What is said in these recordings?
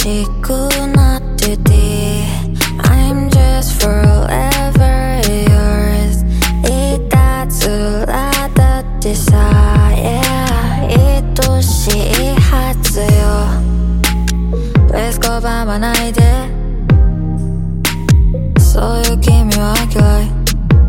しくなってて I'm just forever yours いたずらだってさ Yeah 愛しいはずよ Please 拒まないでそういう君は嫌い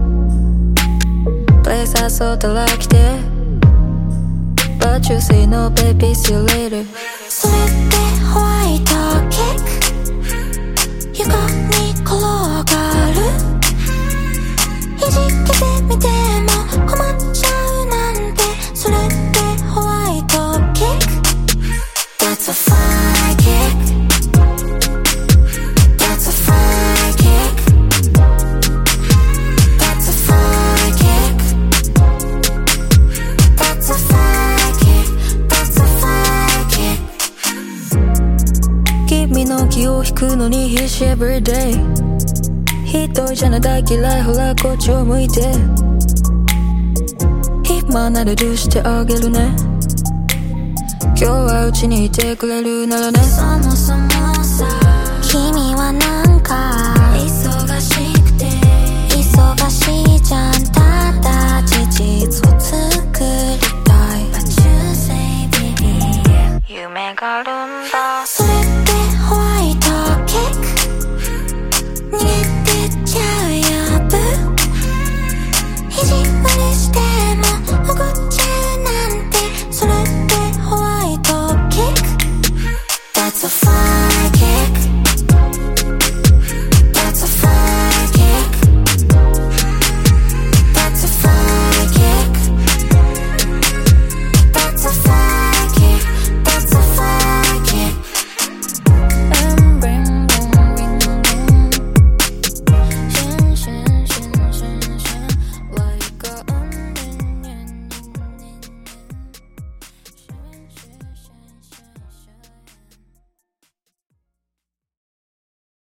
Please 誘ったら来て But you say no baby see you later それってホワイトケーキ床に転がるいじけてみても困っちゃうなんてそれってホワイトケーキ That's a fine cake That's a fine cake That's a fine cake That's a fine cake That's a fine cake 君の気を引くのに必死 everyday 一人じゃない大嫌いほらこっちを向いて暇なら許してあげるね今日はうちにいてくれるならねそもそもさ君はなんか忙しくて忙しいじゃんただ事実を作りたい But you say baby 夢があるんだ